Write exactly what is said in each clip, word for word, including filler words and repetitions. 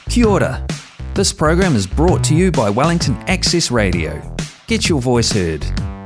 Kia ora. This program is brought to you by Wellington Access Radio. Get your voice heard.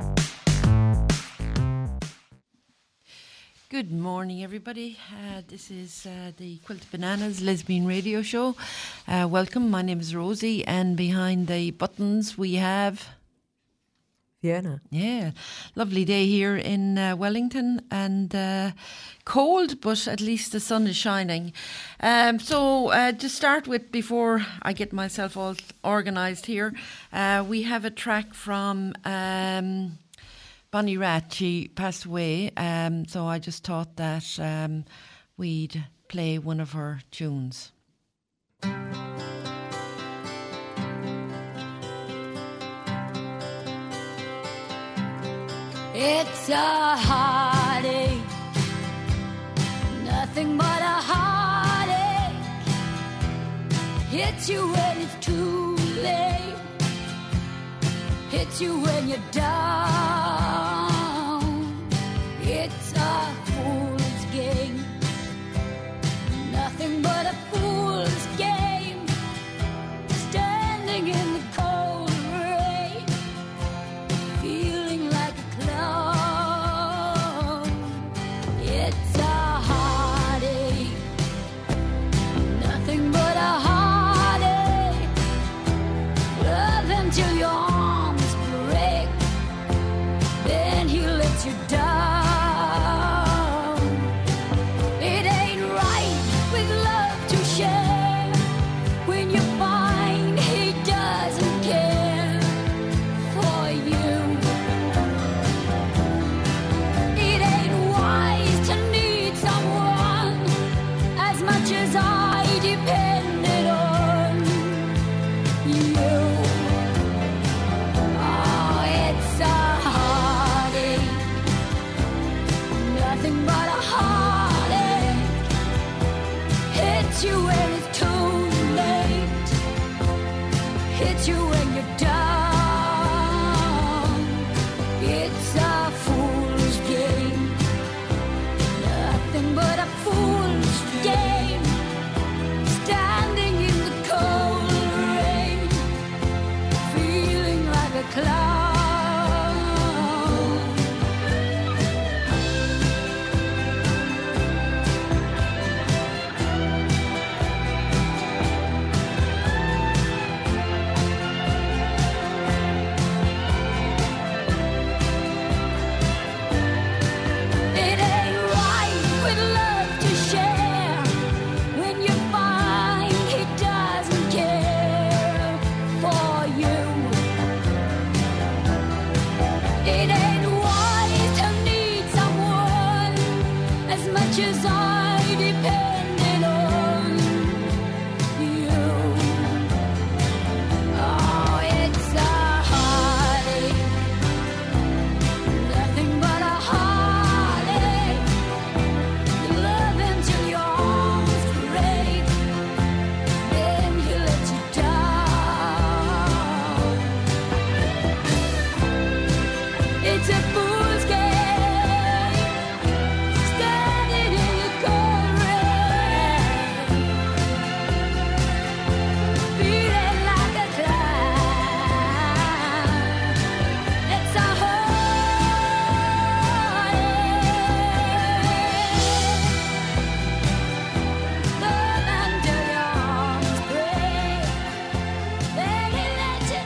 Good morning, everybody. Uh, this is uh, the Quilted Bananas Lesbian Radio Show. Uh, welcome. My name is Rosie, and behind the buttons we have Fiona. Yeah, lovely day here in uh, Wellington, and uh, cold, but at least the sun is shining. Um, so uh, to start with, before I get myself all organised here, uh, we have a track from Um, Bonnie Raitt. She passed away, um, so I just thought that um, we'd play one of her tunes. It's a heartache, nothing but a heartache. Hits you when it's too late, hits you when you're down. It's a fool's game, nothing but a fool's game. Standing in the cold rain, feeling like a clown. It's a heartache, nothing but a heartache. Love until your arms break, then he lets you down. It ain't right with love to share when you find he doesn't care for you. It ain't wise to need someone as much as I depended on you. Oh, it's a heartache, nothing but a heartache. Hits you when it's too late, hits you when you're down. It's a fool's game, nothing but a fool's game. Standing in the cold rain, feeling like a clown. It ain't right with love to share when you find he doesn't care for you. It ain't wise to need someone as much as I depended on you. Oh, it's a heartache, nothing but a heartache. You love him till your arms break, then he lets you down. It's a fool's game, standing in the cold rain, feeling like a clown. It's a heartache, love until your arms break, then he lets you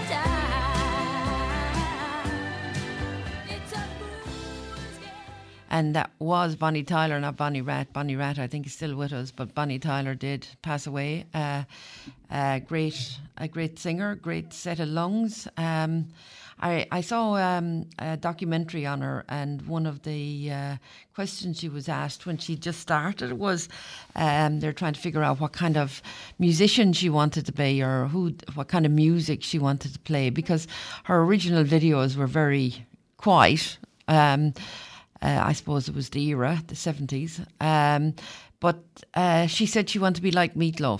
down. It's a fool's game. And that was Bonnie Tyler, not Bonnie Raitt. Bonnie Raitt, I think, is still with us, but Bonnie Tyler did pass away. Uh, a great, a great singer, great set of lungs. Um, I, I saw um, a documentary on her, and one of the uh, questions she was asked when she just started was, um, they're trying to figure out what kind of musician she wanted to be, or who, what kind of music she wanted to play, because her original videos were very quiet. Um, uh, I suppose it was the era, the seventies. Um, but uh, she said she wanted to be like Meatloaf.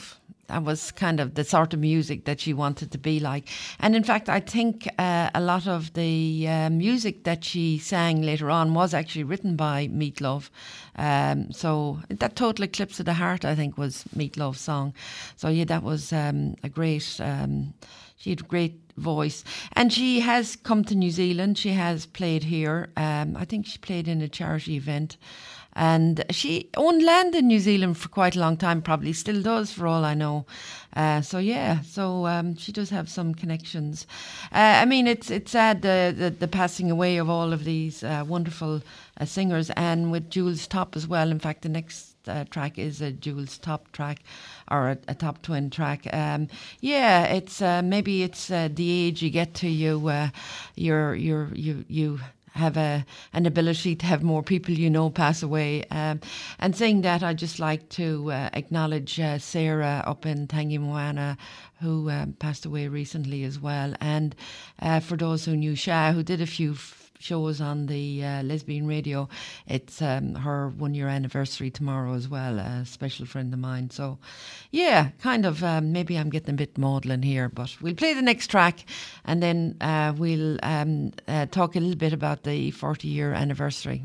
that was kind of the sort of music that she wanted to be like. And in fact, I think uh, a lot of the uh, music that she sang later on was actually written by Meat Loaf. Um, so that Total Eclipse of the Heart, I think, was Meat Loaf's song. So yeah, that was um, a great, um, she had a great voice. And she has come to New Zealand. She has played here. Um, I think she played in a charity event. And she owned land in New Zealand for quite a long time, probably still does for all I know. Uh, so yeah, so um, she does have some connections. Uh, I mean, it's it's sad the, the, the passing away of all of these uh, wonderful uh, singers, and with Jules Top as well. In fact, the next uh, track is a Jules Top track, or a, a Top Twin track. Um, yeah, it's uh, maybe it's uh, the age you get to, you uh, you're you're you you. have a an ability to have more people you know pass away. Um, and saying that, I'd just like to uh, acknowledge uh, Sarah up in Tangi Moana, who um, passed away recently as well. And uh, for those who knew Sha, who did a few f- shows on the uh, lesbian radio, it's um, her one year anniversary tomorrow as well, a special friend of mine. So yeah, kind of um, maybe I'm getting a bit maudlin here, but we'll play the next track, and then uh, we'll um, uh, talk a little bit about the forty year anniversary.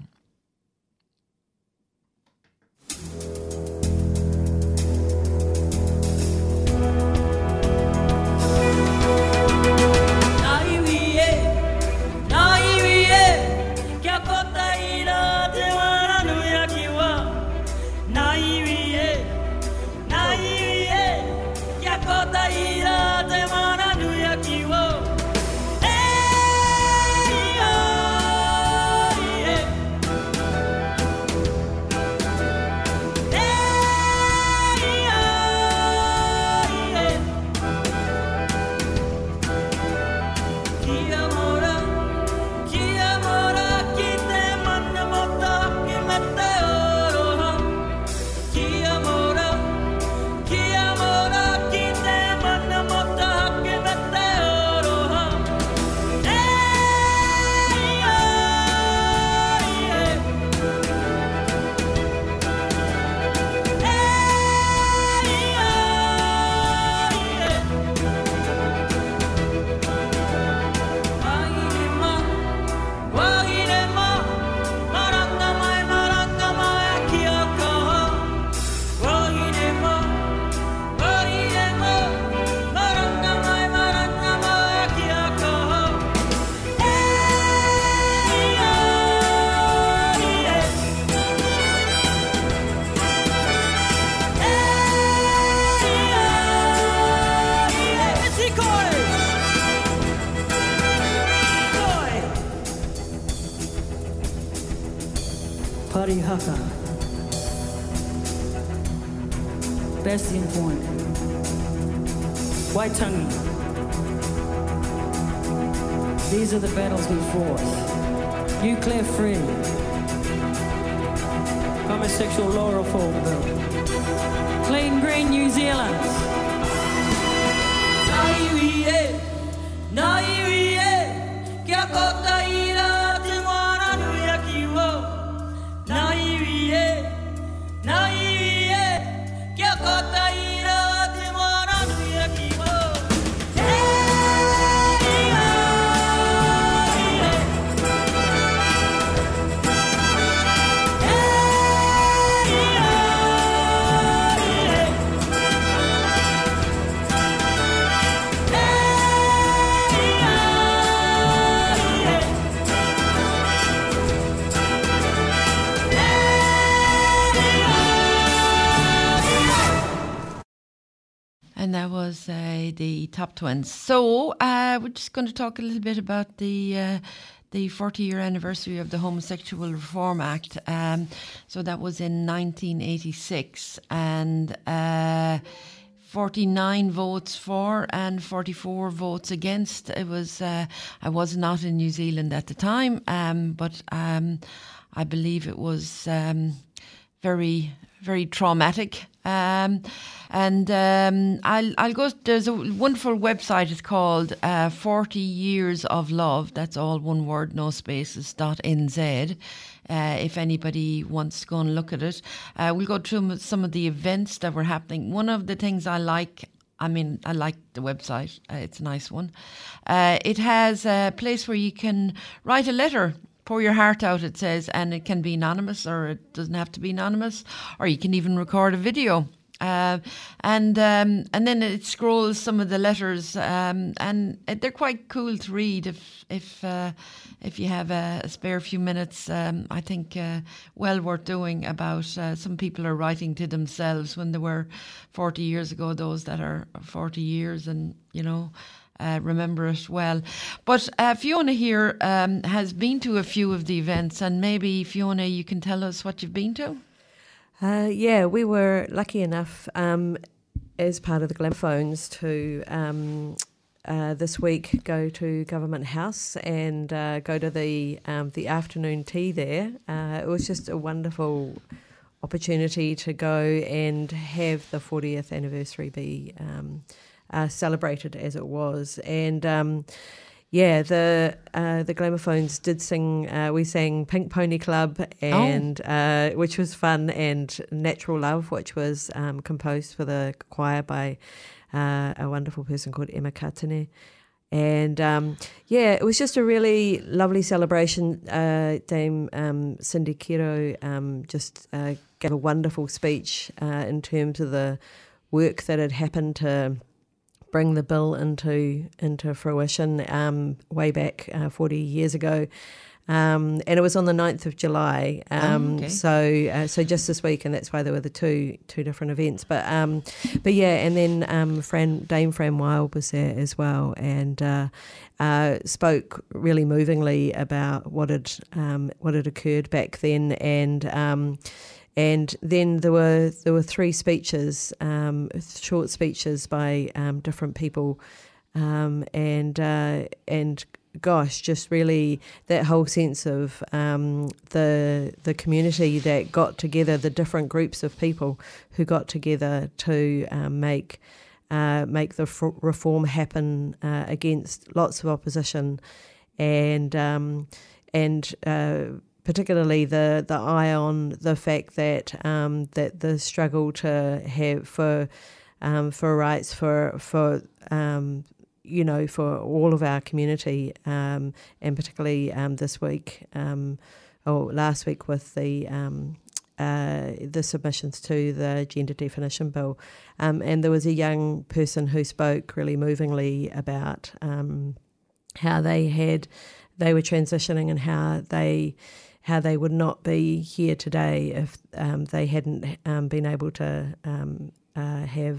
Pari Haka, Bastion Point, Waitangi. These are the battles we fought. Nuclear free, homosexual law reform bill, clean green New Zealand. Naiwie, naiwie, kia kota ira te moana nui aki wo. Naiwie, naiwie, kia kota ira te moana nui aki wo. And that was uh, the Top Twins. So uh, we're just going to talk a little bit about the uh, the forty year anniversary of the Homosexual Reform Act. Um, so that was in nineteen eighty-six, and uh, forty-nine votes for and forty-four votes against. It was. Uh, I was not in New Zealand at the time, um, but um, I believe it was um, very, very traumatic Um, and um, I'll I'll go. There's a wonderful website. It's called uh, Forty Years of Love. That's all one word, no spaces. Dot nz. Uh, if anybody wants to go and look at it, uh, we'll go through some of the events that were happening. One of the things I like. I mean, I like the website. Uh, it's a nice one. Uh, it has a place where you can write a letter. Pour your heart out, it says, and it can be anonymous, or it doesn't have to be anonymous, or you can even record a video. Uh, and um, and then it scrolls some of the letters, um, and they're quite cool to read if if uh, if you have a, a spare few minutes. Um, I think uh, well worth doing. About uh, some people are writing to themselves when they were forty years ago. Those that are forty years, and you know. Uh, remember it well. But uh, Fiona here um, has been to a few of the events, and maybe, Fiona, you can tell us what you've been to? Uh, yeah, we were lucky enough um, as part of the Glamophones to um, uh, this week go to Government House and uh, go to the um, the afternoon tea there. Uh, it was just a wonderful opportunity to go and have the fortieth anniversary be um Uh, celebrated as it was, and um, yeah, the uh, the Glamophones did sing. Uh, we sang Pink Pony Club, and oh. uh, which was fun, and Natural Love, which was um, composed for the choir by uh, a wonderful person called Emma Katene. And um, yeah, it was just a really lovely celebration. Uh, Dame um, Cindy Kiro um, just uh, gave a wonderful speech uh, in terms of the work that had happened to bring the bill into into fruition um, way back uh, forty years ago. Um, and it was on the ninth of July. Um, oh, okay. So uh, so just this week, and that's why there were the two two different events. But um, but yeah, and then um, Fran, Dame Fran Wild was there as well, and uh, uh, spoke really movingly about what had um, what had occurred back then, and um, And then there were there were three speeches, um, short speeches by um, different people, um, and uh, and gosh, just really that whole sense of um, the the community that got together, the different groups of people who got together to um, make uh, make the f- reform happen uh, against lots of opposition, and um, and. Uh, particularly the, the eye on the fact that um, that the struggle to have for um, for rights for for um, you know for all of our community, um, and particularly um, this week um, or last week with the um, uh, the submissions to the gender definition bill, um, and there was a young person who spoke really movingly about um, how they had they were transitioning and how they. how they would not be here today if um, they hadn't um, been able to um, uh, have,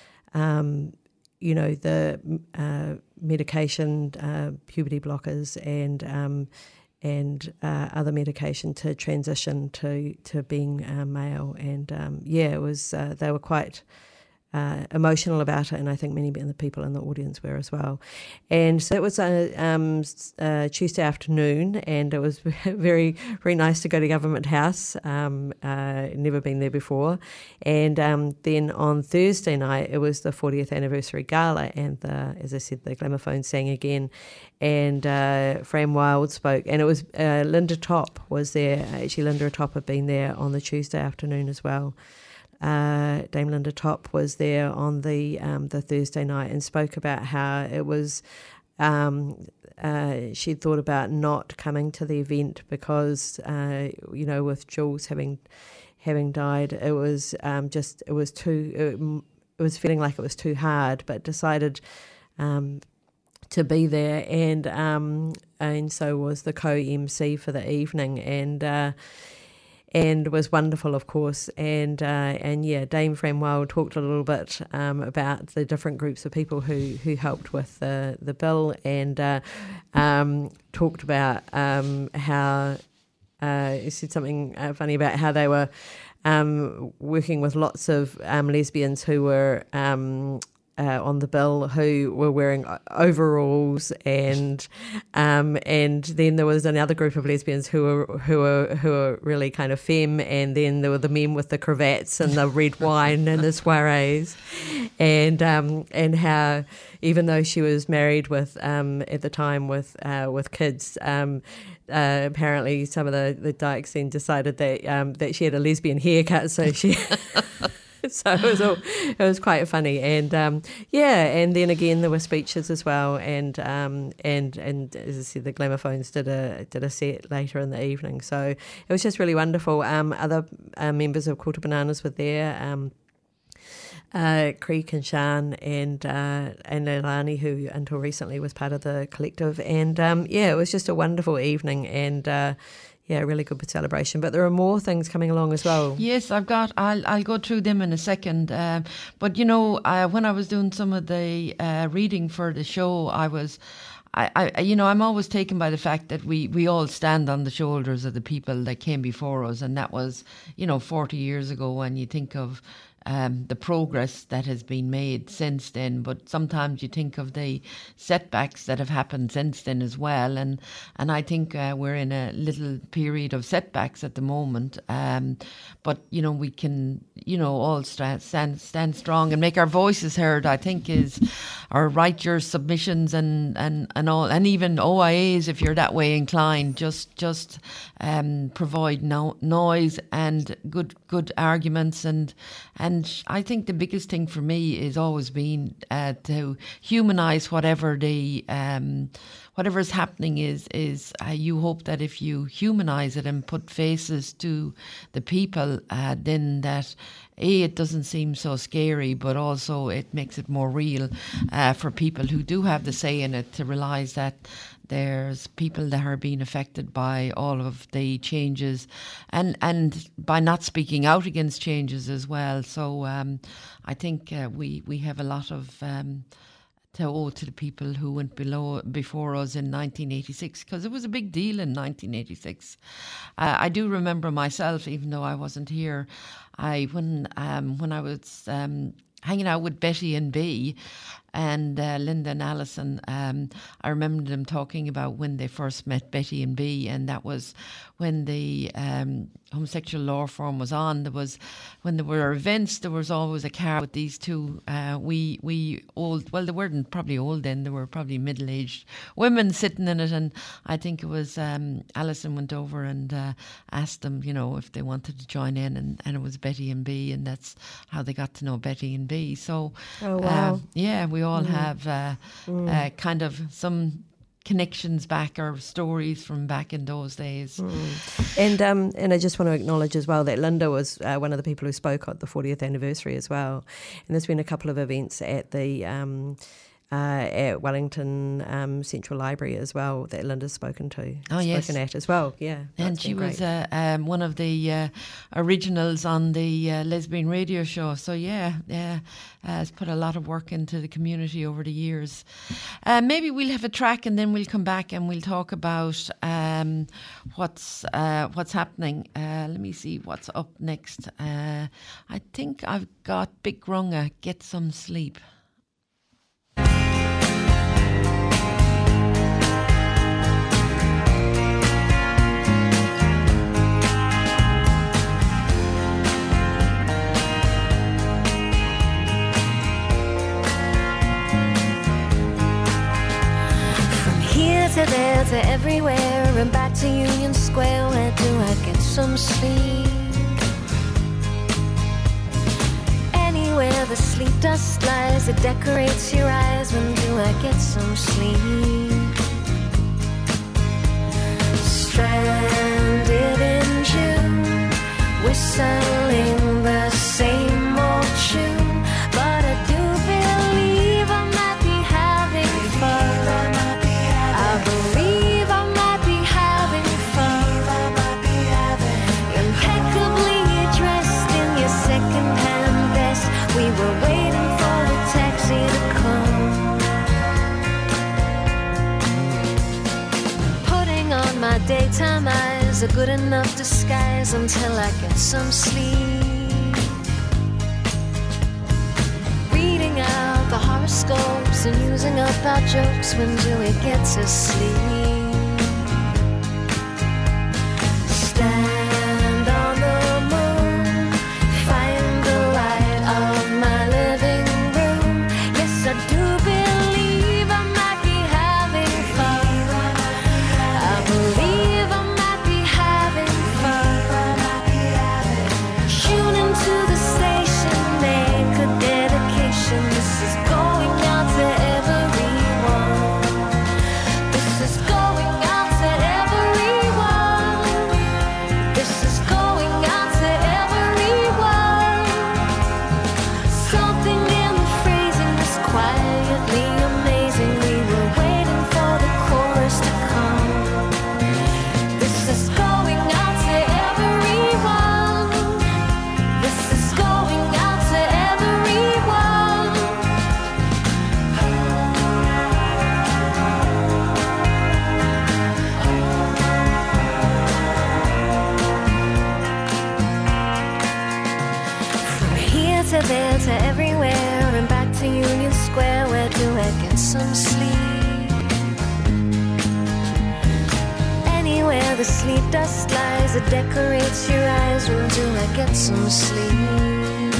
um, you know, the uh, medication, uh, puberty blockers, and um, and uh, other medication to transition to to being uh, male. And um, yeah, it was uh, they were quite. Uh, emotional about it, and I think many of the people in the audience were as well. And so it was a um, uh, Tuesday afternoon, and it was very, very nice to go to Government House. Um, uh, never been there before. And um, then on Thursday night, it was the fortieth anniversary gala, and the, as I said, the Glamophones sang again, and uh, Fran Wild spoke, and it was uh, Linda Top was there. Actually, Linda Top had been there on the Tuesday afternoon as well. Uh, Dame Linda Top was there on the um, the Thursday night and spoke about how it was. Um, uh, she'd thought about not coming to the event because, uh, you know, with Jules having having died, it was um, just it was too. It, it was feeling like it was too hard, but decided um, to be there, and um, and so was the co-M C for the evening, and. Uh, And was wonderful, of course, and uh, and yeah, Dame Fran Wild talked a little bit um, about the different groups of people who, who helped with the the bill, and uh, um, talked about um, how uh, said something uh, funny about how they were um, working with lots of um, lesbians who were um, uh, on the bill who were wearing overalls, and um, and then there was another group of lesbians who were who were who were really kind of femme, and then there were the men with the cravats and the red wine and the soirees, and um, and how even though she was married with um, at the time with uh, with kids. Um, Uh, apparently, some of the, the dykes then decided that um, that she had a lesbian haircut, so she, so it was all, it was quite funny, and um, yeah, and then again there were speeches as well, and um, and and as I said, the Glamophones did a did a set later in the evening, so it was just really wonderful. Um, other uh, members of Quarter Bananas were there. Um, Uh, Creek and Shan and uh, and Leilani, who until recently was part of the collective, and um, yeah, it was just a wonderful evening, and uh, yeah, a really good celebration. But there are more things coming along as well. Yes, I've got. I'll I'll go through them in a second. Um, but you know, uh, when I was doing some of the uh, reading for the show, I was. I, I, you know, I'm always taken by the fact that we, we all stand on the shoulders of the people that came before us, and that was, you know, forty years ago. When you think of um, the progress that has been made since then, but sometimes you think of the setbacks that have happened since then as well. And and I think uh, we're in a little period of setbacks at the moment. Um, but you know, we can, you know, all stand stand, stand strong and make our voices heard. I think is, or write your submissions and and. and all, and even O I As, if you're that way inclined, just just um, provide no, noise and good good arguments, and and I think the biggest thing for me is always been uh, to humanise whatever the um, whatever is happening is is uh, you hope that if you humanise it and put faces to the people, uh, then that A, it doesn't seem so scary, but also it makes it more real uh, for people who do have the say in it to realise that there's people that are being affected by all of the changes, and and by not speaking out against changes as well. So um, I think uh, we, we have a lot of um, to owe to the people who went below before us in nineteen eighty-six, because it was a big deal in nineteen eighty-six. Uh, I do remember myself, even though I wasn't here, I when um, when I was um, hanging out with Betty and Bea and uh, Linda and Alison, um, I remember them talking about when they first met Betty and Bea, and that was when the um, homosexual law forum was on. There was, when there were events, there was always a car with these two uh, we we old, well, they weren't probably old then, they were probably middle-aged women sitting in it, and I think it was um, Alison went over and uh, asked them, you know, if they wanted to join in, and, and it was Betty and Bea, and that's how they got to know Betty and Bea. So, oh, wow. uh, yeah, we all mm. have uh, mm. uh, kind of some connections back, or stories from back in those days. Mm. And um, and I just want to acknowledge as well that Linda was uh, one of the people who spoke at the fortieth anniversary as well. And there's been a couple of events at the um, uh, at Wellington um, Central Library as well that Linda's spoken to, oh, spoken yes. at as well. Yeah, and she was uh, um, one of the uh, originals on the uh, lesbian radio show. So yeah, yeah, uh, has put a lot of work into the community over the years. Uh, maybe we'll have a track, and then we'll come back and we'll talk about um, what's uh, what's happening. Uh, let me see what's up next. Uh, I think I've got Big Runga, Get Some Sleep. To there, to everywhere, and back to Union Square. Where do I get some sleep? Anywhere the sleep dust lies, it decorates your eyes. When do I get some sleep? Stranded in June, whistling the same old tune, but I do believe I might be having fun. I believe I might be having fun. Impeccably dressed in your second-hand vest, we were waiting for the taxi to come. Putting on my daytime eyes, a good enough disguise until I get some sleep. Reading out the heart horoscopes and using up our jokes. When do we get to sleep? Stand on the moon, find the light of my living room. Yes, I do believe I might be having fun. I believe I might be having fun. Tune into the station, make a dedication. This is going out to everyone. This is going out to everyone. This is going out to everyone. Something in the phrasing is quietly amazing. We were waiting for the chorus to come. This is going out to everyone. This is going out to everyone. From here to there to everywhere and back to Union Square, where do I get some sleep? Anywhere the sleep dust lies, it decorates your eyes. When do I get some sleep?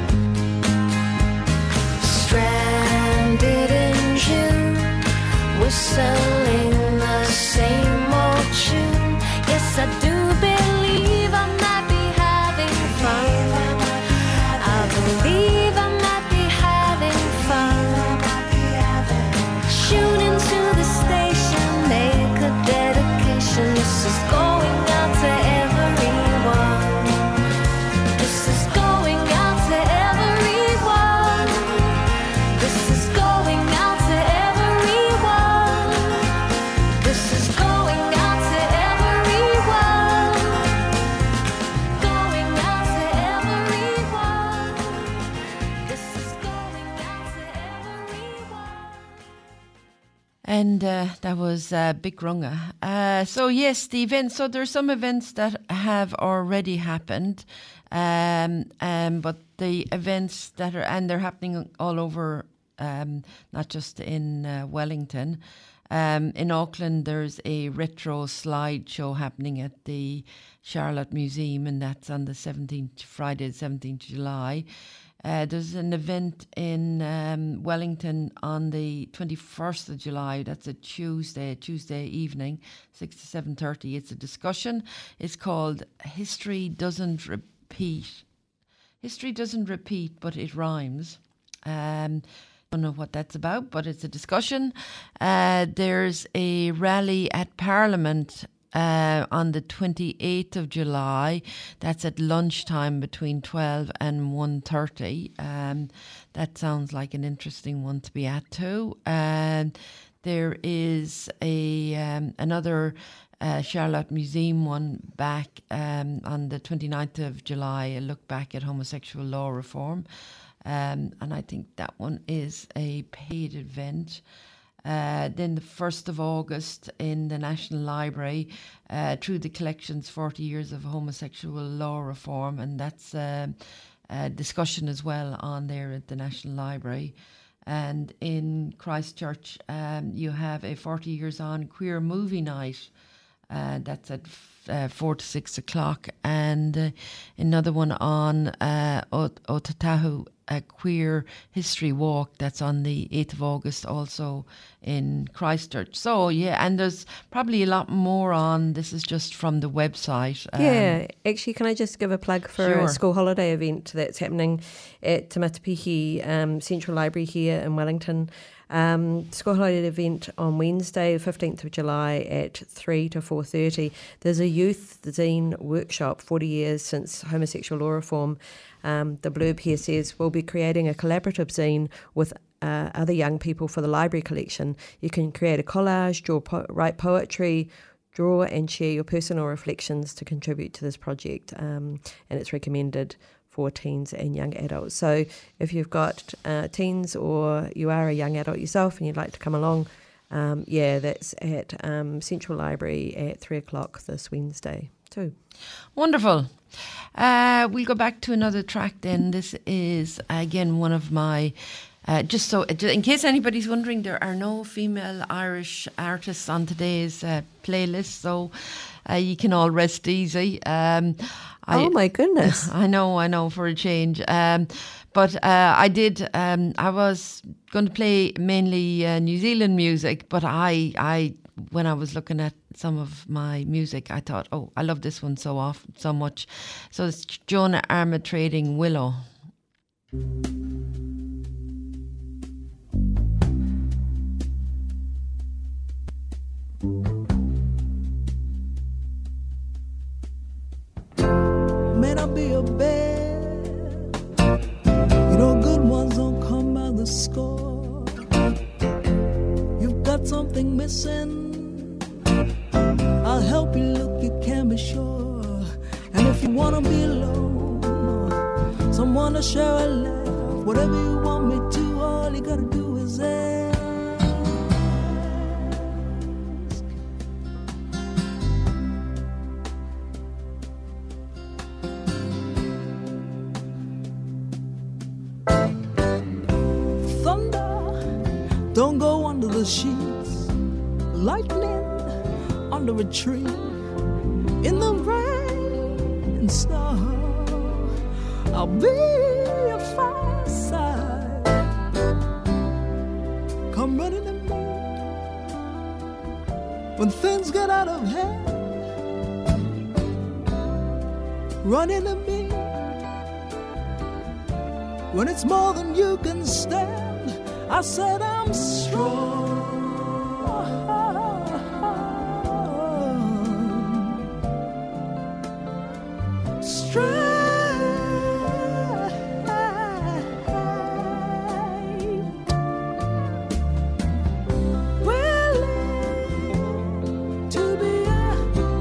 Stranded in June, whistling the same old tune. Yes, I do believe I might be having fun. I believe I might be having fun. Tune into the station, make a dedication. This is going out to everyone. This is going out to everyone. This is going out to everyone. This is going out to everyone. Going out to everyone. This is going out to everyone. And uh, that was uh, Big Runga. Uh, so yes, the events. So there's some events that have already happened, um, um, but the events that are and they're happening all over, um, not just in uh, Wellington. Um, in Auckland, there's a retro slide show happening at the Charlotte Museum, and that's on the seventeenth, Friday, the seventeenth of July. Uh, there's an event in um, Wellington on the twenty-first of July. That's a Tuesday, Tuesday evening, six to seven thirty. It's a discussion. It's called History Doesn't Repeat. History doesn't repeat, but it rhymes. Um, don't know what that's about, but it's a discussion. Uh, there's a rally at Parliament Uh, on the twenty-eighth of July. That's at lunchtime between twelve and one thirty. Um, that sounds like an interesting one to be at too. Um, there is a um, another uh, Charlotte Museum one back um, on the twenty-ninth of July, a look back at homosexual law reform. Um, and I think that one is a paid event. Uh, then the first of August in the National Library, uh, through the collections, forty years of homosexual law reform, and that's uh, a discussion as well on there at the National Library. And in Christchurch, um, you have a forty years on queer movie night. Uh, that's at f- uh, four to six o'clock, and uh, another one on uh, Ot- Otatahu, a queer history walk. That's on the eighth of August, also in Christchurch. So yeah, and there's probably a lot more on. This is just from the website. Um, Yeah, actually, can I just give a plug for Sure. a school holiday event that's happening at Te Matapihi um, Central Library here in Wellington. Um, school holiday event on Wednesday, fifteenth of July at three to four thirty. There's a youth zine workshop, forty years since homosexual law reform. Um, the blurb here says, we'll be creating a collaborative zine with uh, other young people for the library collection. You can create a collage, draw, po- write poetry, draw and share your personal reflections to contribute to this project. Um, and it's recommended for teens and young adults. So if you've got uh, teens or you are a young adult yourself and you'd like to come along, um, yeah, that's at um, Central Library at three o'clock this Wednesday too. Wonderful. Uh, we'll go back to another track then. This is, again, one of my Uh, just so, in case anybody's wondering, there are no female Irish artists on today's uh, playlist, so uh, you can all rest easy. Um, I, oh my goodness! I know, I know, for a change. Um, but uh, I did. Um, I was going to play mainly uh, New Zealand music, but I, I, when I was looking at some of my music, I thought, oh, I love this one so off, so much. So it's Jonah Armatrading Willow. May not be a bed, you know good ones don't come by the score. You've got something missing, I'll help you look, you can be sure. And if you wanna be alone, someone to share a laugh, whatever you want me to, all you gotta do is ask. Don't go under the sheets, lightning under a tree, in the rain and snow. I'll be your fireside. Come running to me when things get out of hand. Running to me when it's more than you can stand. I said I'm strong. Strength. Willing to be a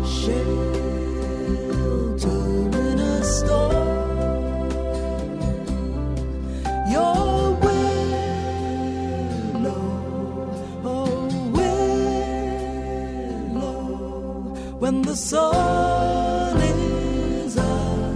shelter in a storm. Your when the sun is up.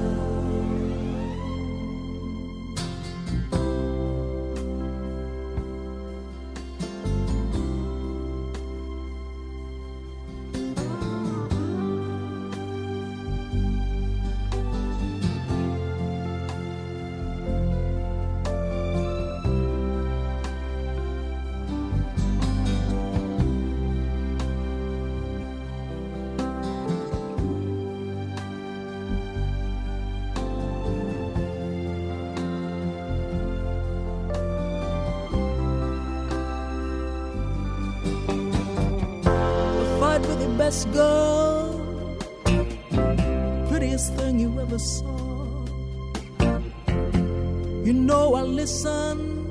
With the best girl, prettiest thing you ever saw. You know I listen,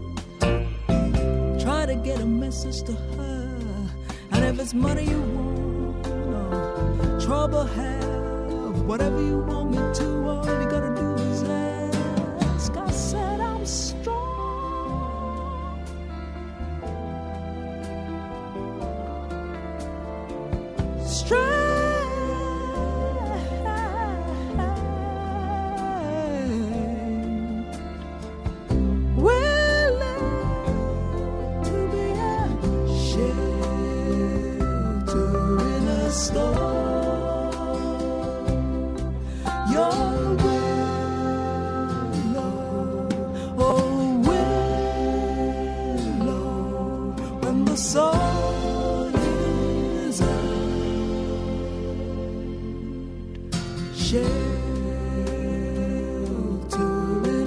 try to get a message to her. And if it's money you want, or trouble have, whatever you want me to, all you gotta do is ask. I said I'm strong. Strength, willing to be a shelter in a storm. Your willow, oh willow, when the sun is up. Shelter in a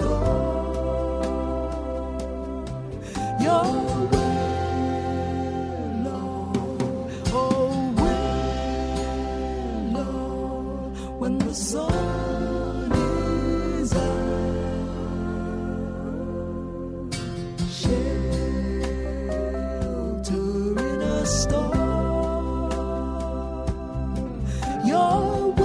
storm. Your willow, oh willow, when the sun is up. Shelter in a storm. Your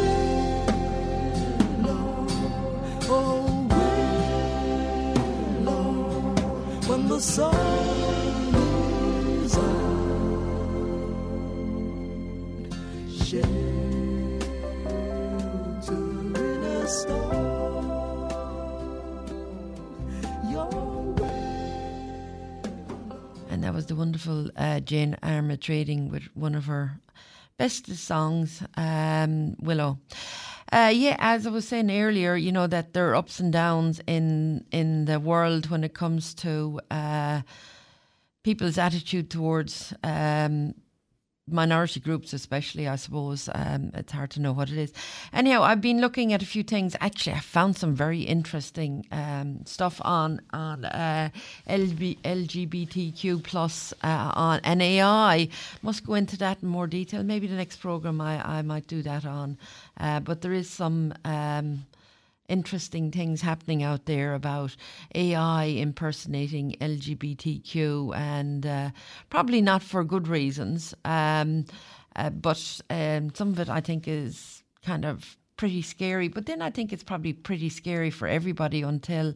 when the sun is out. Shelter in a storm. Your way. that was the wonderful uh, Jane Armatrading with one of her bestest songs, um, Willow. Uh, yeah, as I was saying earlier, you know, that there are ups and downs in in the world when it comes to uh, people's attitude towards um, minority groups, especially, I suppose. Um, it's hard to know what it is. Anyhow, I've been looking at a few things. Actually, I found some very interesting um, stuff on on uh, L G B T Q plus uh, on and A I. Must go into that in more detail. Maybe the next programme I, I might do that on. Uh, but there is some Um, interesting things happening out there about A I impersonating L G B T Q, and uh, probably not for good reasons. Um, uh, but um, some of it I think is kind of pretty scary. But then I think it's probably pretty scary for everybody until,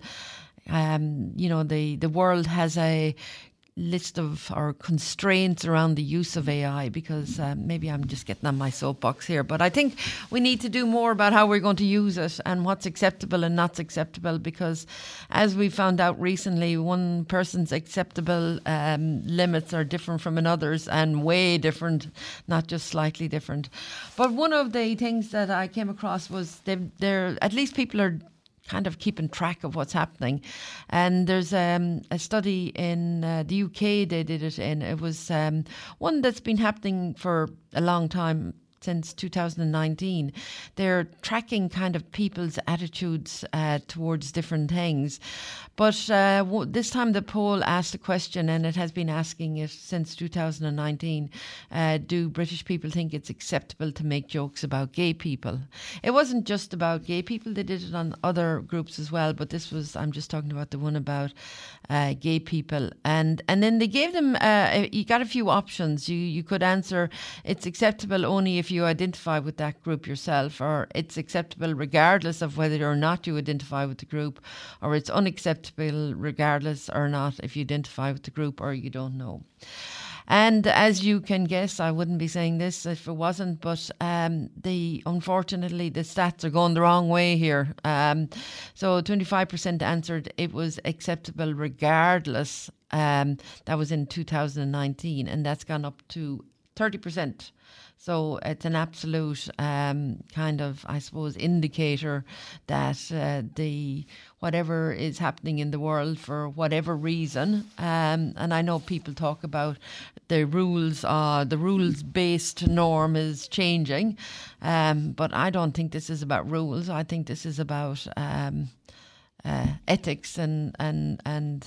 um, you know, the, the world has a list of or constraints around the use of A I, because um, maybe I'm just getting on my soapbox here, but I think we need to do more about how we're going to use it and what's acceptable and not acceptable, because as we found out recently, one person's acceptable um, limits are different from another's, and way different, not just slightly different. But one of the things that I came across was there, at least people are kind of keeping track of what's happening. And there's um, a study in uh, the U K they did it in. It was um, one that's been happening for a long time, since two thousand nineteen. They're tracking kind of people's attitudes uh, towards different things. But uh, w- this time the poll asked a question, and it has been asking it since two thousand nineteen. Uh, do British people think it's acceptable to make jokes about gay people? It wasn't just about gay people. They did it on other groups as well. But this was, I'm just talking about the one about uh, gay people. And and then they gave them, uh, you got a few options. You, you could answer, it's acceptable only if you identify with that group yourself, or it's acceptable regardless of whether or not you identify with the group, or it's unacceptable regardless or not if you identify with the group or you don't know. And as you can guess, I wouldn't be saying this if it wasn't, but um, the unfortunately the stats are going the wrong way here. Um, so twenty-five percent answered it was acceptable regardless. Um, that was in two thousand nineteen, and that's gone up to thirty percent. So it's an absolute um, kind of, I suppose, indicator that uh, the whatever is happening in the world for whatever reason, um, and I know people talk about the rules, uh, the rules-based norm is changing, um, but I don't think this is about rules. I think this is about um, uh, ethics and and and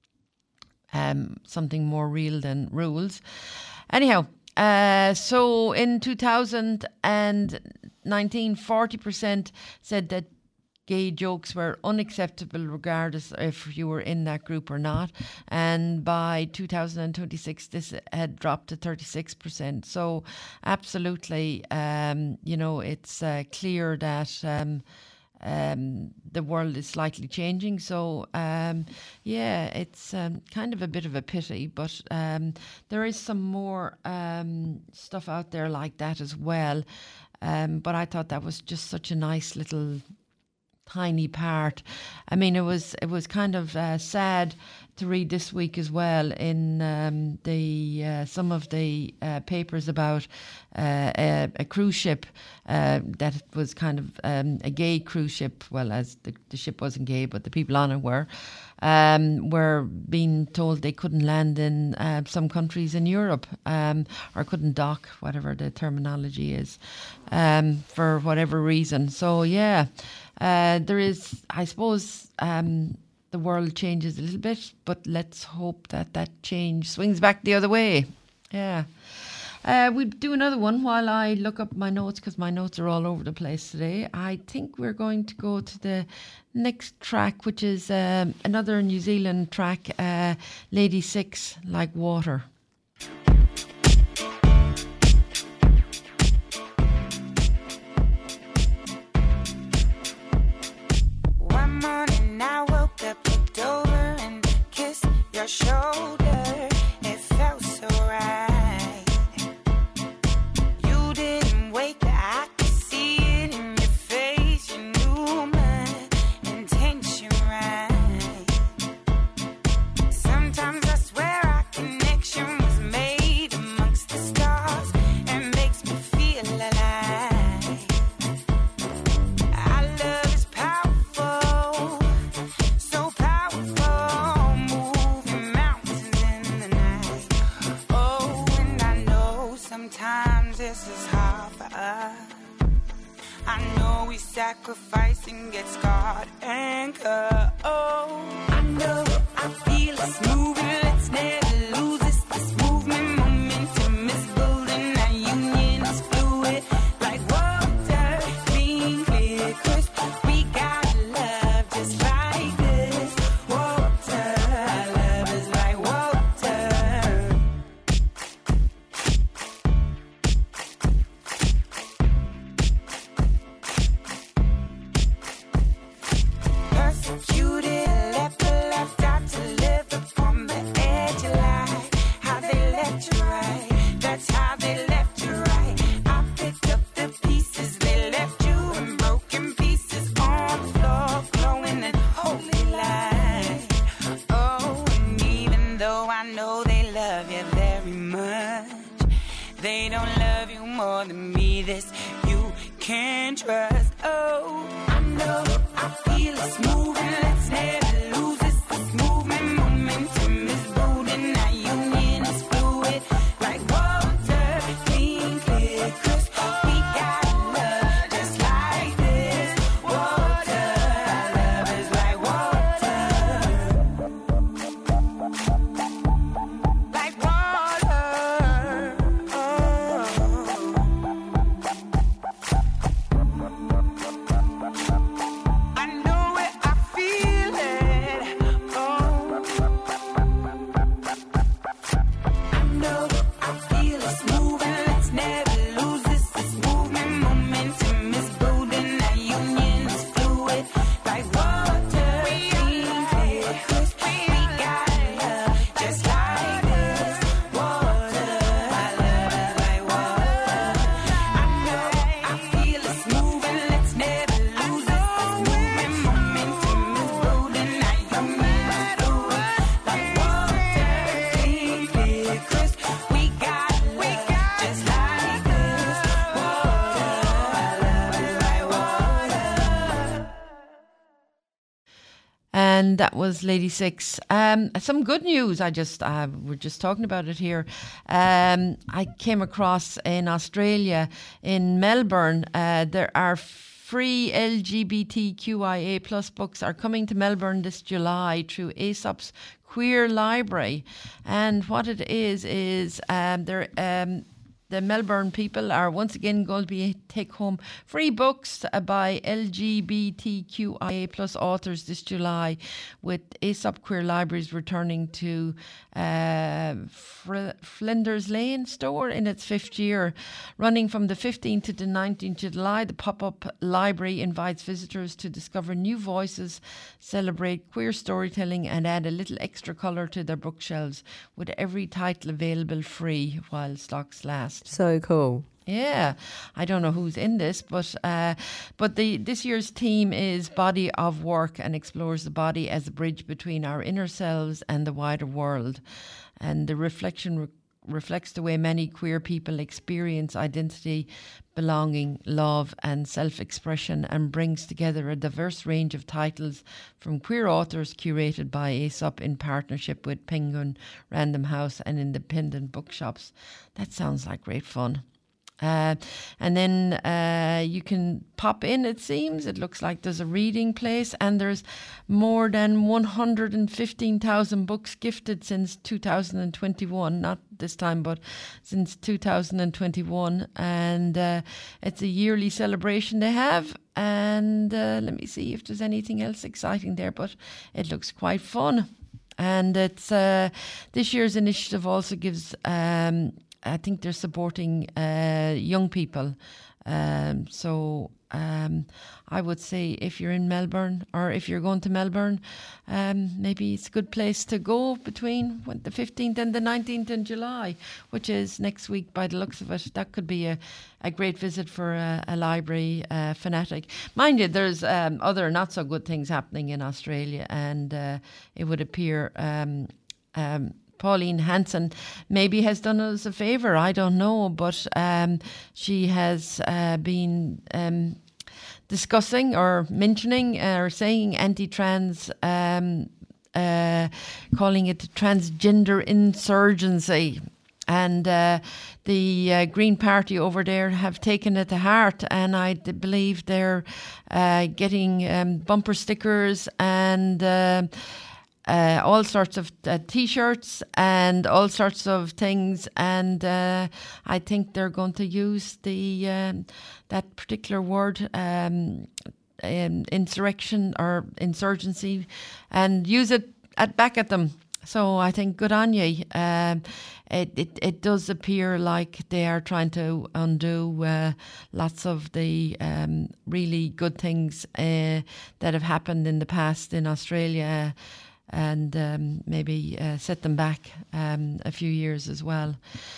um, something more real than rules. Anyhow. Uh, so in two thousand nineteen, forty percent said that gay jokes were unacceptable regardless if you were in that group or not. And by two thousand twenty-six, this had dropped to thirty-six percent. So absolutely, um, you know, it's uh, clear that um, um, the world is slightly changing. So, um, yeah, it's um, kind of a bit of a pity, but um, there is some more um, stuff out there like that as well. Um, but I thought that was just such a nice little tiny part. I mean, it was it was kind of uh, sad to read this week as well in um, the uh, some of the uh, papers about uh, a, a cruise ship uh, that was kind of um, a gay cruise ship. Well, as the, the ship wasn't gay, but the people on it were. Um, were being told they couldn't land in uh, some countries in Europe, um, or couldn't dock, whatever the terminology is, um, for whatever reason. So yeah, uh, there is, I suppose, um, the world changes a little bit, but let's hope that that change swings back the other way. Yeah. Uh, we'll do another one while I look up my notes, because my notes are all over the place today. I think we're going to go to the next track, which is um, another New Zealand track, uh, Lady Six, Like Water. One morning I woke up, looked over and kissed your shoulder. It felt so right. Sometimes I swear our connection sacrifice and get scarred and cut. Oh, I know, I feel it's moving. Let's never lose this. This movement, momentum is building. Our union is fluid, like water, clean, clear, crisp. We got love just like this. Water, love is like water. Persecuted, left, left out to live upon the edge of life. How they left you right, that's how they left you right. I picked up the pieces they left you in broken pieces on the floor, glowing in holy light. Oh, and even though I know they love you very much, they don't love you more than me. This you can trust. Oh, I know, I feel it's moving. Let's never lose this. This movement, momentum is building. Our union is fluid, like water, clean, clear, crisp. We got love just like this. Water, love is like water, like water. Oh. I know it, I feel it. Oh, I know, I feel it's moving. Let's never lose this. This movement, momentum is building. Our union is fluid, like water, clean, clear, crisp. We got love just like this. Water, love is like water. I know, I feel it's moving. Let's never lose this. This movement, momentum is building. Our union is fluid, like water, clean, clear, crisp. We got love just like this. Water, love is like water. And that was Lady Six. Um, some good news. I just uh, we're just talking about it here. Um, I came across in Australia, in Melbourne. Uh, there are free L G B T Q I A plus books are coming to Melbourne this July through Aesop's Queer Library. And what it is is um, they're. Um, The Melbourne people are once again going to be take home free books by L G B T Q I A plus authors this July, with Aesop Queer Libraries returning to uh, Fr- Flinders Lane store in its fifth year. Running from the fifteenth to the nineteenth of July, the pop-up library invites visitors to discover new voices, celebrate queer storytelling and add a little extra colour to their bookshelves, with every title available free while stocks last. So cool. Yeah, I don't know who's in this, but uh, but the this year's theme is Body of Work, and explores the body as a bridge between our inner selves and the wider world. And the reflection re- reflects the way many queer people experience identity, belonging, love and self-expression, and brings together a diverse range of titles from queer authors curated by Aesop in partnership with Penguin, Random House and independent bookshops. That sounds like great fun. Uh, and then uh, you can pop in, it seems. It looks like there's a reading place, and there's more than one hundred fifteen thousand books gifted since two thousand twenty-one. Not this time, but since two thousand twenty-one. And uh, it's a yearly celebration they have. And uh, let me see if there's anything else exciting there, but it looks quite fun. And it's uh, this year's initiative also gives... Um, I think they're supporting uh, young people. Um, so um, I would say if you're in Melbourne, or if you're going to Melbourne, um, maybe it's a good place to go between the fifteenth and the nineteenth in July, which is next week by the looks of it. That could be a, a great visit for a, a library uh, fanatic. Mind you, there's um, other not so good things happening in Australia, and uh, it would appear... Um, um, Pauline Hanson maybe has done us a favour, I don't know, but um, she has uh, been um, discussing or mentioning uh, or saying anti-trans, um, uh, calling it transgender insurgency. and uh, the uh, Green Party over there have taken it to heart, and I d- believe they're uh, getting um, bumper stickers and uh, uh, all sorts of uh, T-shirts and all sorts of things, and uh, I think they're going to use the um, that particular word. Um, Um, insurrection or insurgency, and use it at back at them. So I think good on you. Um, it, it it does appear like they are trying to undo uh, lots of the um, really good things uh, that have happened in the past in Australia, and um, maybe uh, set them back um, a few years as well.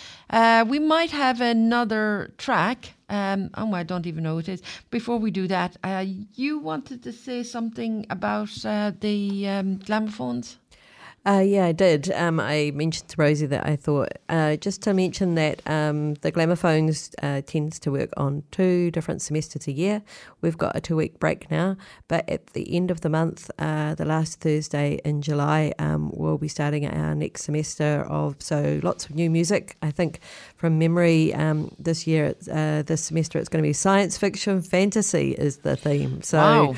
Uh, we might have another track. Um, oh, I don't even know what it is. Before we do that, uh, you wanted to say something about uh, the um, glamophones? Uh, yeah, I did. Um, I mentioned to Rosie that I thought, uh, just to mention that um, the Glamophones uh, tends to work on two different semesters a year. We've got a two-week break now, but at the end of the month, uh, the last Thursday in July, um, we'll be starting our next semester of, so lots of new music. I think from memory, um, this year, uh, this semester, it's going to be science fiction, fantasy is the theme. So, Wow.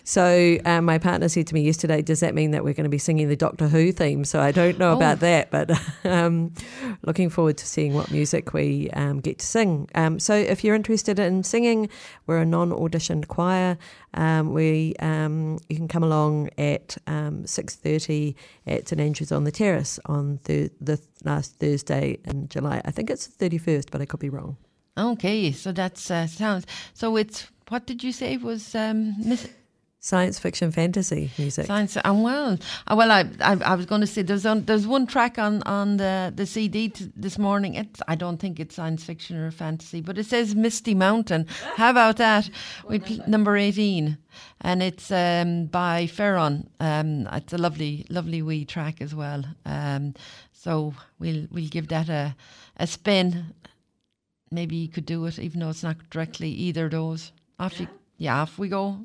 so uh, my partner said to me yesterday, does that mean that we're going to be singing the Doctor Who theme? So I don't know Oh. about that, but um, looking forward to seeing what music we um, get to sing. Um, so if you're interested in singing, we're a non-auditioned choir. Um, we um, you can come along at um, six thirty at St Andrews on the Terrace on the, the last Thursday in July. I think it's the thirty-first, but I could be wrong. Okay, so that's uh, sounds. So it's, what did you say was um, Miss Science fiction, fantasy music. Science? Uh, well, uh, well, I, I I was going to say there's on, there's one track on on the the C D t- this morning. It's, I don't think it's science fiction or fantasy, but it says Misty Mountain. How about that? We pl- number eighteen, and it's um, by Ferron. Um, it's a lovely lovely wee track as well. Um, so we'll we'll give that a a spin. Maybe you could do it, even though it's not directly either of those. Off you, yeah, off we go.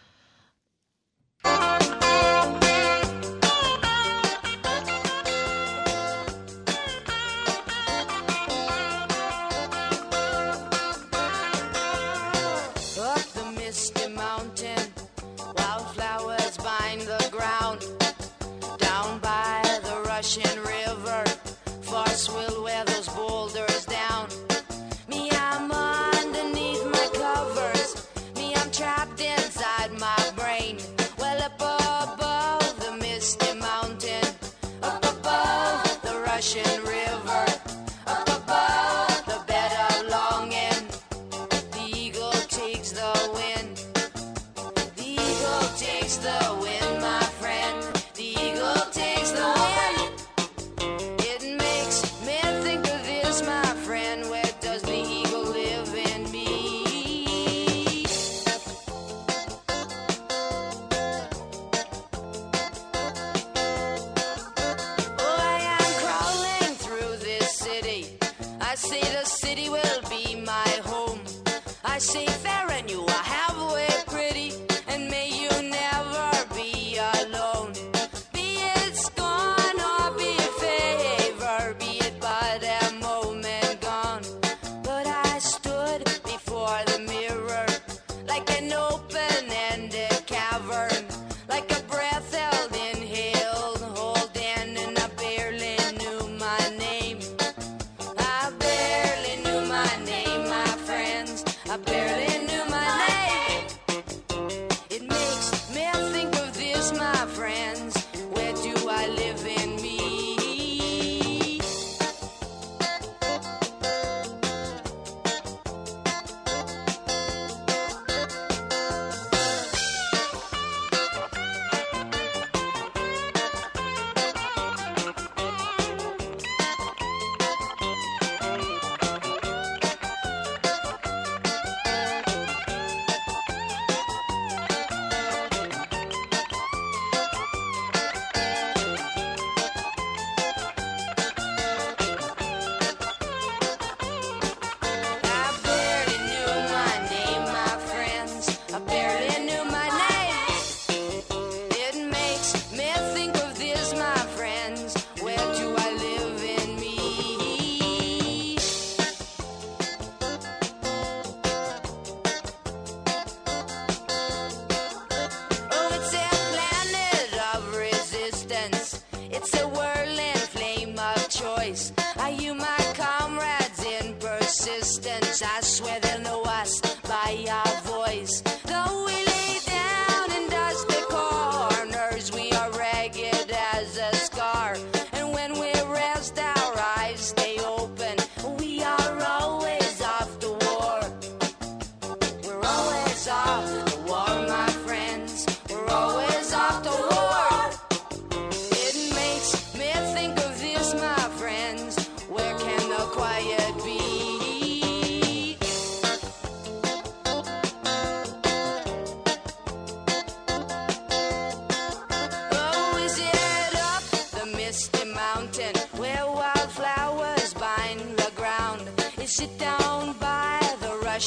Up the misty mountain, wildflowers bind the ground. Down by the rushing river, force will wear those boulders down. Me, I'm underneath my covers. Me, I'm trapped inside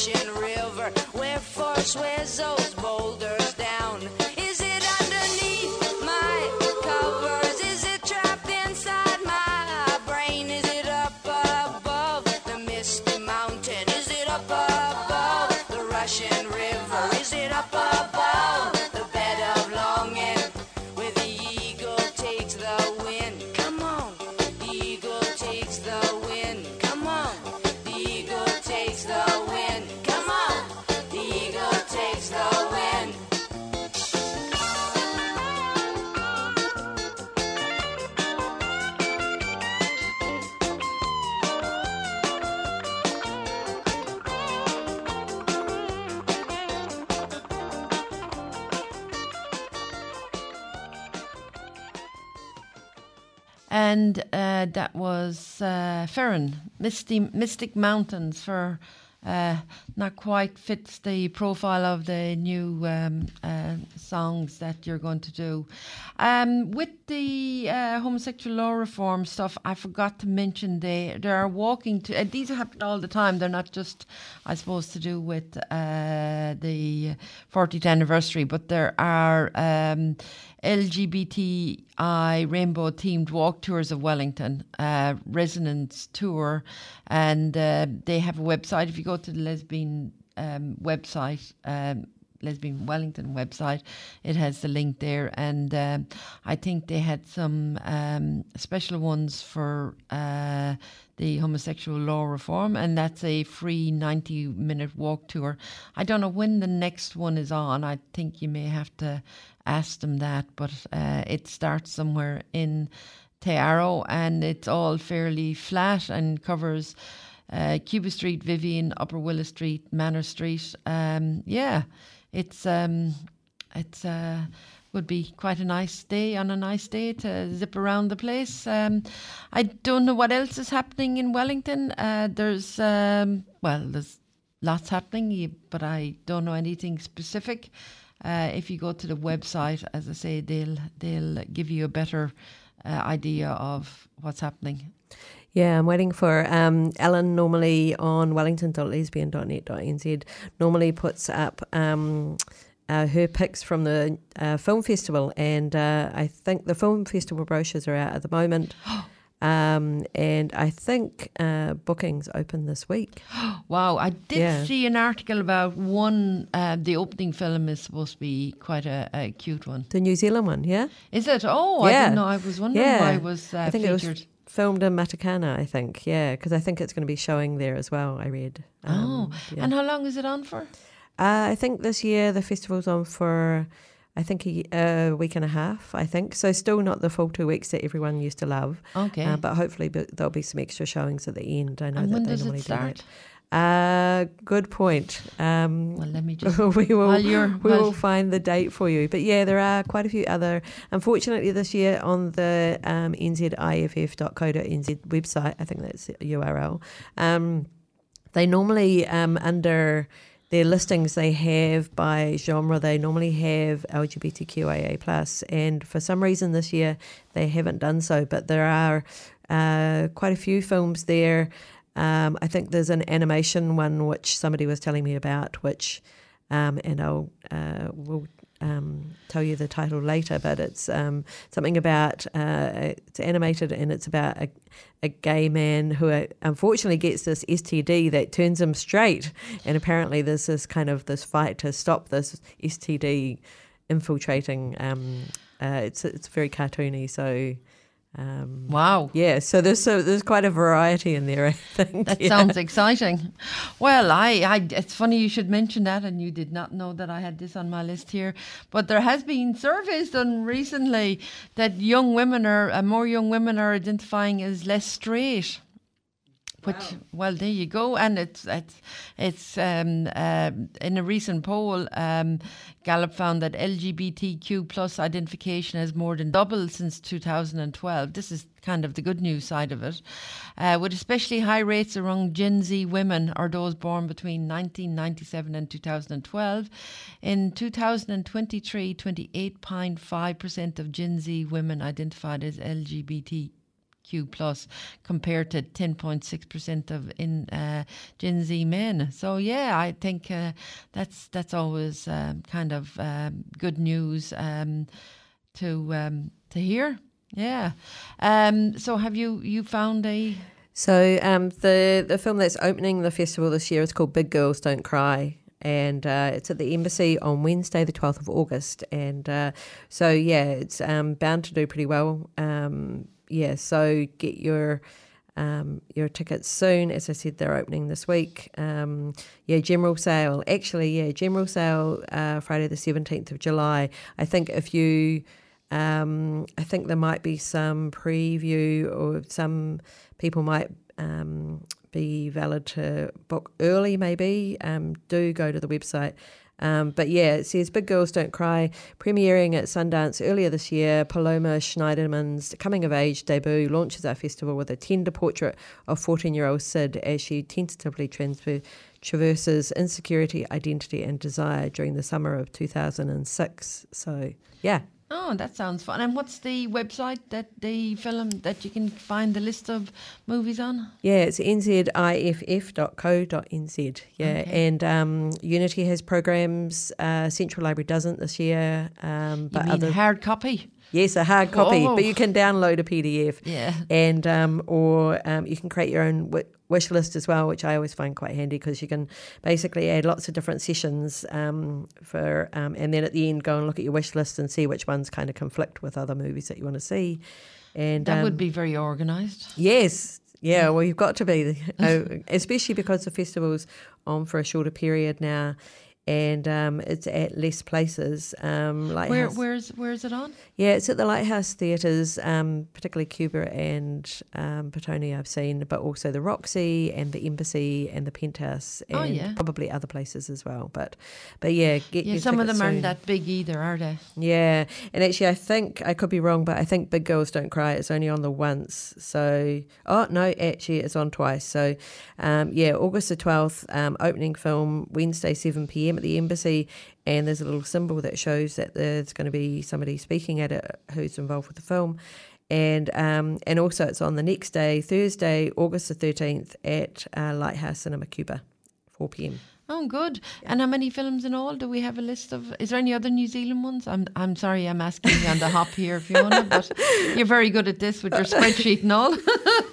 rushing river where force wears those boulders down. Is it underneath my covers? Is it trapped inside my brain? Is it up above the misty mountain? Is it up above the rushing river? Is it up above the bed of longing where the eagle takes the wind? Come on, the eagle takes the wind. Come on, the eagle takes the wind. Come on, the eagle takes the wind. And uh, that was uh, Ferren, Misty, Mystic Mountains, for uh, not quite fits the profile of the new um, uh, songs that you're going to do. Um, with the uh, homosexual law reform stuff, I forgot to mention they they are walking to. Uh, these happen all the time. They're not just, I suppose, to do with uh, the fortieth anniversary, but there are Um, L G B T I rainbow themed walk tours of Wellington, uh, Resonance Tour, and uh, they have a website. If you go to the lesbian um, website, um, Lesbian Wellington website, it has the link there, and um, I think they had some um, special ones for uh, the homosexual law reform, and that's a free ninety minute walk tour. I don't know when the next one is on. I think you may have to ask them that, but uh, it starts somewhere in Te Aro, and it's all fairly flat and covers uh, Cuba Street, Vivian, Upper Willow Street, Manor Street. Um, yeah, it's um, it's uh, would be quite a nice day on a nice day to zip around the place. Um, I don't know what else is happening in Wellington. Uh, there's um, well, there's lots happening, but I don't know anything specific. Uh, if you go to the website, as I say, they'll they'll give you a better uh, idea of what's happening. Yeah, I'm waiting for um, Ellen. Normally on wellington dot lesbian dot net dot n z normally puts up um, uh, her picks from the uh, film festival, and uh, I think the film festival brochures are out at the moment. Um, and I think uh, bookings open this week. Wow, I did Yeah. see an article about one, uh, the opening film is supposed to be quite a, a cute one. The New Zealand one, yeah? Is it? Oh, I Yeah. didn't know. I was wondering Yeah. why it was uh, I think featured. it was filmed in Matakana, I think, yeah, because I think it's going to be showing there as well, I read. oh, Um, yeah. and how long is it on for? Uh, I think this year the festival's on for, I think, a, a week and a half, I think. So still not the full two weeks that everyone used to love. Okay. Uh, but hopefully b- there'll be some extra showings at the end. I know And that when they does it normally start? do that. Uh, good point. Um, Well, let me just... we will while you're- we while- will find the date for you. But yeah, there are quite a few other. Unfortunately, this year on the um, n z i f f dot co dot n z website, I think that's the U R L. Um, they normally um, under their listings they have by genre. They normally have L G B T Q I A plus, and for some reason this year they haven't done so. But there are uh, quite a few films there. Um, I think there's an animation one which somebody was telling me about, which, um, and I'll uh, will um, tell you the title later. But it's um, something about uh, it's animated, and it's about a, a gay man who uh, unfortunately gets this S T D that turns him straight, and apparently there's this kind of this fight to stop this S T D infiltrating. Um, uh, it's it's very cartoony, so. Um, Wow. Yeah, so there's so there's quite a variety in there, I think. That yeah. sounds exciting. Well, I, I, it's funny you should mention that, and you did not know that I had this on my list here. But there has been surveys done recently that young women are, uh, more young women are identifying as less straight. Which, wow. Well, there you go. And it's it's it's um, uh, in a recent poll, um, Gallup found that L G B T Q plus identification has more than doubled since two thousand twelve. This is kind of the good news side of it, uh, with especially high rates among Gen Z women or those born between nineteen ninety-seven and two thousand twelve. In two thousand twenty-three, twenty-eight point five percent of Gen Z women identified as L G B T Q plus compared to ten point six percent of in uh, Gen Z men. So yeah, I think uh, that's that's always um, kind of um, good news um, to um, to hear. Yeah. Um, so have you you found a So um, the the film that's opening the festival this year is called Big Girls Don't Cry, and uh, it's at the Embassy on Wednesday, the twelfth of August. And uh, so yeah, it's um, bound to do pretty well. Um, yeah, so get your um, your tickets soon. As I said, they're opening this week. Um, yeah, general sale. Actually, yeah, general sale uh, Friday the seventeenth of July. I think if you Um, I think there might be some preview, or some people might um, be valid to book early maybe. Um, do go to the website. Um, but yeah, it says Big Girls Don't Cry, premiering at Sundance earlier this year. Paloma Schneiderman's coming-of-age debut launches our festival with a tender portrait of fourteen-year-old Sid as she tentatively transfer, traverses insecurity, identity and desire during the summer of two thousand six. So, yeah. Oh, that sounds fun. And what's the website that the film that you can find the list of movies on? Yeah, it's n z i f f dot co dot n z. Yeah, Okay. and um, Unity has programs. Uh, Central Library doesn't this year. Um, You but mean other hard copy? yes, a hard copy, Oh. but you can download a P D F. Yeah. And um, or um, you can create your own wi- wish list as well, which I always find quite handy because you can basically add lots of different sessions um, for, um, and then at the end go and look at your wish list and see which ones kind of conflict with other movies that you want to see. And That um, would be very organised. yes, yeah. Well, you've got to be, uh, especially because the festival's on for a shorter period now. And um, it's at less places. Um, Where Lighthouse. where's where's it on? Yeah, it's at the Lighthouse Theatres, um, particularly Cuba and um, Petone I've seen, but also the Roxy and the Embassy and the Penthouse and Oh, yeah. probably other places as well. But but yeah, get Yeah, your some of tickets them aren't soon. that big either, are they? Yeah, and actually I think, I could be wrong, but I think Big Girls Don't Cry, it's only on the once. So, oh no, actually it's on twice. So um, yeah, August the twelfth, um, opening film, Wednesday seven p.m. at the Embassy, and there's a little symbol that shows that there's going to be somebody speaking at it who's involved with the film. And um, and also it's on the next day, Thursday, August the thirteenth at uh, Lighthouse Cinema Cuba, four p.m. Oh, good. And how many films in all? Do we have a list of? Is there any other New Zealand ones? I'm I'm sorry, I'm asking you on the hop here, Fiona, but you're very good at this with your spreadsheet and all.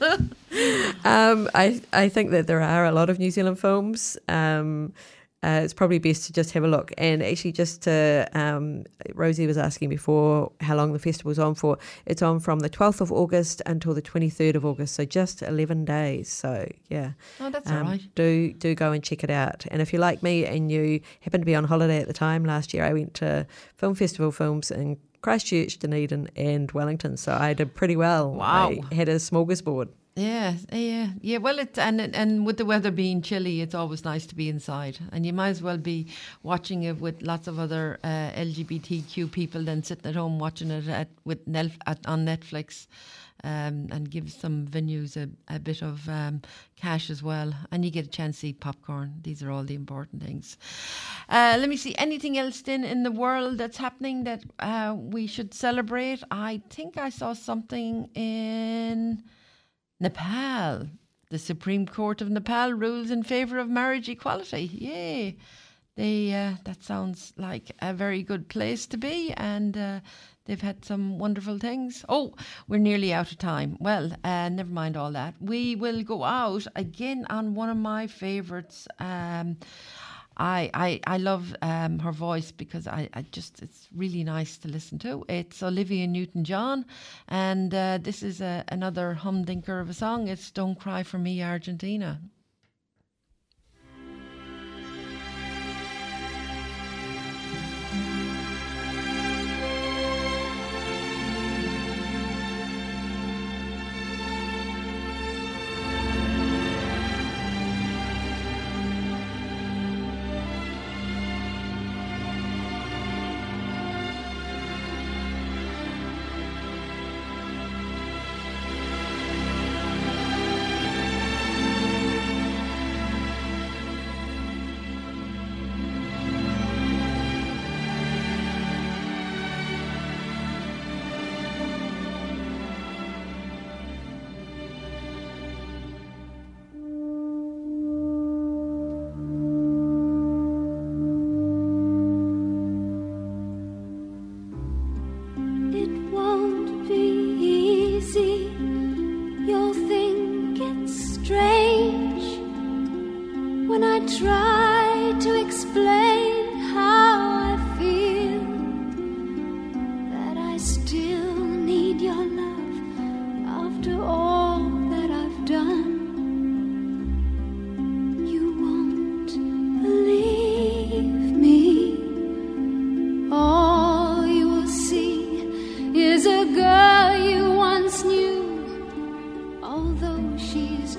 Um, I I think that there are a lot of New Zealand films. Um, uh, it's probably best to just have a look. And actually, just to um, Rosie was asking before how long the festival's on for. It's on from the twelfth of August until the twenty-third of August, so just eleven days. So yeah, Oh, that's um, all right. Do do go and check it out. And if you're like me and you happen to be on holiday at the time, last year I went to Film Festival Films in Christchurch, Dunedin, and Wellington. So I did pretty well. Wow. I had a smorgasbord. Yeah, yeah, yeah. Well, it and and with the weather being chilly, it's always nice to be inside, and you might as well be watching it with lots of other uh, L G B T Q people than sitting at home watching it at with Nelf, at, on Netflix, um, and give some venues a, a bit of um, cash as well, and you get a chance to eat popcorn. These are all the important things. Uh, let me see. Anything else then in the world that's happening that uh, we should celebrate? I think I saw something in Nepal. The Supreme Court of Nepal rules in favour of marriage equality. Yay. They, uh, that sounds like a very good place to be, and uh, they've had some wonderful things. Oh, we're nearly out of time. Well, uh, never mind all that. We will go out again on one of my favourites. Um, I, I, I love um, her voice because I, I just it's really nice to listen to. It's Olivia Newton-John, and uh, this is a, another humdinker of a song. It's Don't Cry for Me, Argentina.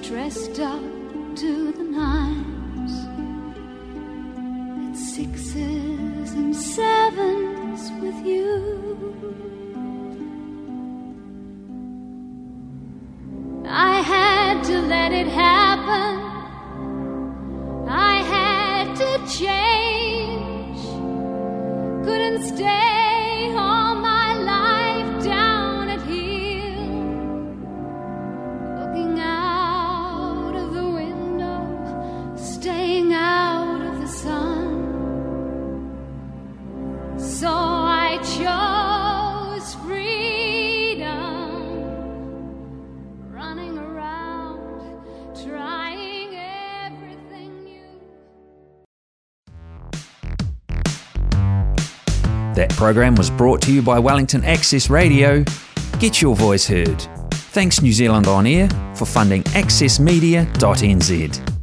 dressed up to the nines, at sixes and sevens with you. I had to let it happen. I had to change. Couldn't stay all my life down at heel, looking out of the window, staying out of the sun. So I chose freedom, running around, trying everything new. That program was brought to you by Wellington Access Radio. Get your voice heard. Thanks New Zealand On Air for funding access media dot n z.